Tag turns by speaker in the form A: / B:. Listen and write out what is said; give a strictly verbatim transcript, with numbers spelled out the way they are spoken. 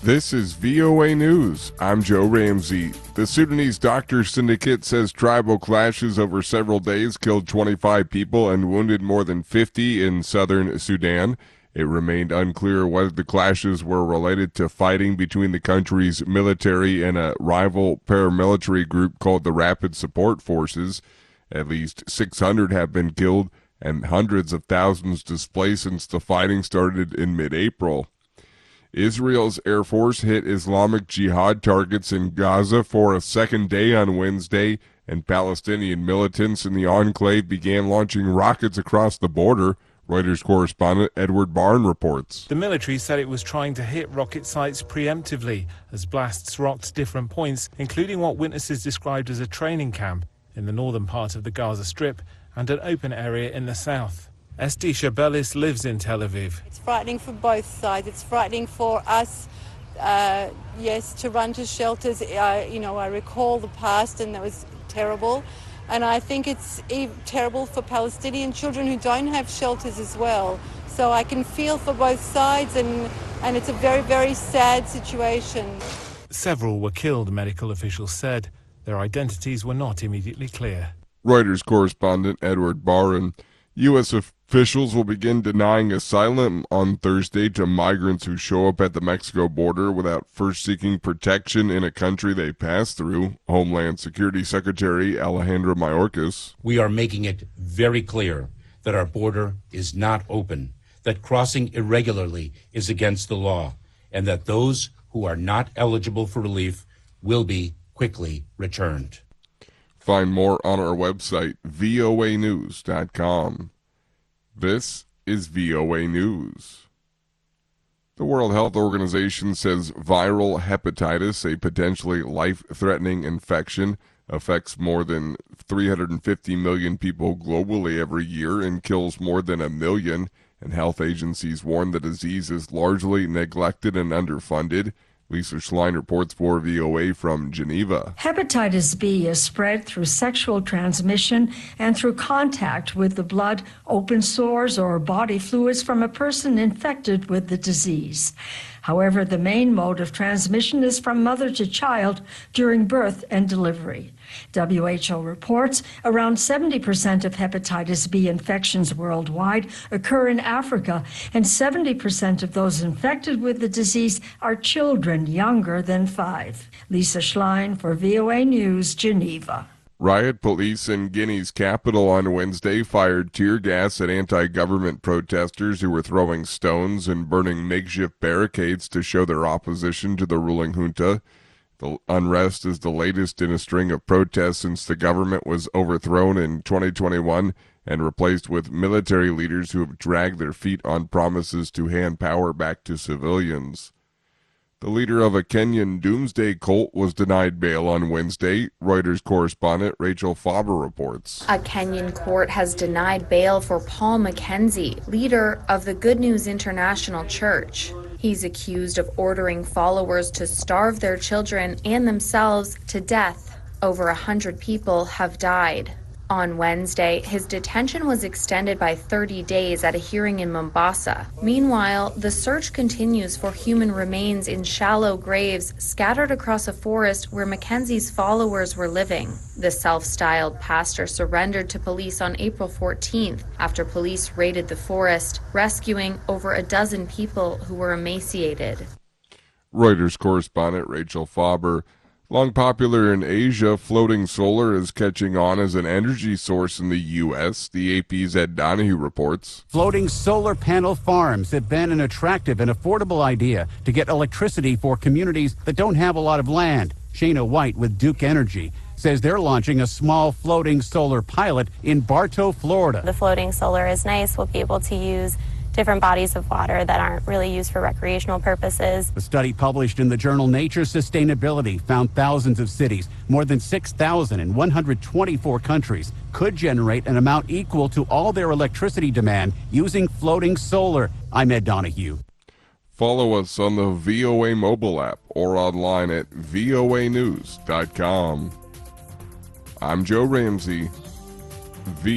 A: This is V O A News. I'm Joe Ramsey. The Sudanese Doctor Syndicate says tribal clashes over several days killed twenty-five people and wounded more than fifty in southern Sudan. It remained unclear whether the clashes were related to fighting between the country's military and a rival paramilitary group called the Rapid Support Forces. At least six hundred have been killed and hundreds of thousands displaced since the fighting started in mid-April. Israel's Air Force hit Islamic Jihad targets in Gaza for a second day on Wednesday, and Palestinian militants in the enclave began launching rockets across the border. Reuters correspondent Edward Barn reports.
B: The military said it was trying to hit rocket sites preemptively as blasts rocked different points, including what witnesses described as a training camp in the northern part of the Gaza Strip and an open area in the south. Esti Shabelis lives in Tel Aviv.
C: It's frightening for both sides. It's frightening for us, uh, yes, to run to shelters. Uh, you know, I recall the past, and that was terrible. And I think it's e- terrible for Palestinian children who don't have shelters as well. So I can feel for both sides, and, and it's a very, very sad situation.
B: Several were killed, medical officials said. Their identities were not immediately clear.
A: Reuters correspondent Edward Barn. U S officials will begin denying asylum on Thursday to migrants who show up at the Mexico border without first seeking protection in a country they pass through. Homeland Security Secretary Alejandro Mayorkas.
D: We are making it very clear that our border is not open, that crossing irregularly is against the law, and that those who are not eligible for relief will be quickly returned.
A: Find more on our website, V O A news dot com. This is V O A News. The World Health Organization says viral hepatitis, a potentially life-threatening infection, affects more than three hundred fifty million people globally every year and kills more than a million, and health agencies warn the disease is largely neglected and underfunded. Lisa Schlein reports for V O A from Geneva.
E: Hepatitis B is spread through sexual transmission and through contact with the blood, open sores, or body fluids from a person infected with the disease. However, the main mode of transmission is from mother to child during birth and delivery. W H O reports around seventy percent of hepatitis B infections worldwide occur in Africa, and seventy percent of those infected with the disease are children younger than five. Lisa Schlein for V O A News, Geneva.
A: Riot police in Guinea's capital on Wednesday fired tear gas at anti-government protesters who were throwing stones and burning makeshift barricades to show their opposition to the ruling junta. The unrest is the latest in a string of protests since the government was overthrown in twenty twenty-one and replaced with military leaders who have dragged their feet on promises to hand power back to civilians. The leader of a Kenyan doomsday cult was denied bail on Wednesday. Reuters correspondent Rachel Faber reports.
F: A Kenyan court has denied bail for Paul Mackenzie, leader of the Good News International Church. He's accused of ordering followers to starve their children and themselves to death. Over a hundred people have died. On Wednesday, his detention was extended by thirty days at a hearing in Mombasa. Meanwhile, the search continues for human remains in shallow graves scattered across a forest where Mackenzie's followers were living. The self-styled pastor surrendered to police on April fourteenth after police raided the forest, rescuing over a dozen people who were emaciated.
A: Reuters correspondent Rachel Faber. Long popular in Asia, floating solar is catching on as an energy source in the U S, the A P's Ed Donahue reports.
G: Floating solar panel farms have been an attractive and affordable idea to get electricity for communities that don't have a lot of land. Shana White with Duke Energy says they're launching a small floating solar pilot in Bartow, Florida.
H: The floating solar is nice. We'll be able to use different bodies of water that aren't really used for recreational purposes.
G: A study published in the journal Nature Sustainability found thousands of cities, more than six thousand in one hundred twenty-four countries, could generate an amount equal to all their electricity demand using floating solar. I'm Ed Donahue.
A: Follow us on the V O A mobile app or online at V O A news dot com. I'm Joe Ramsey. V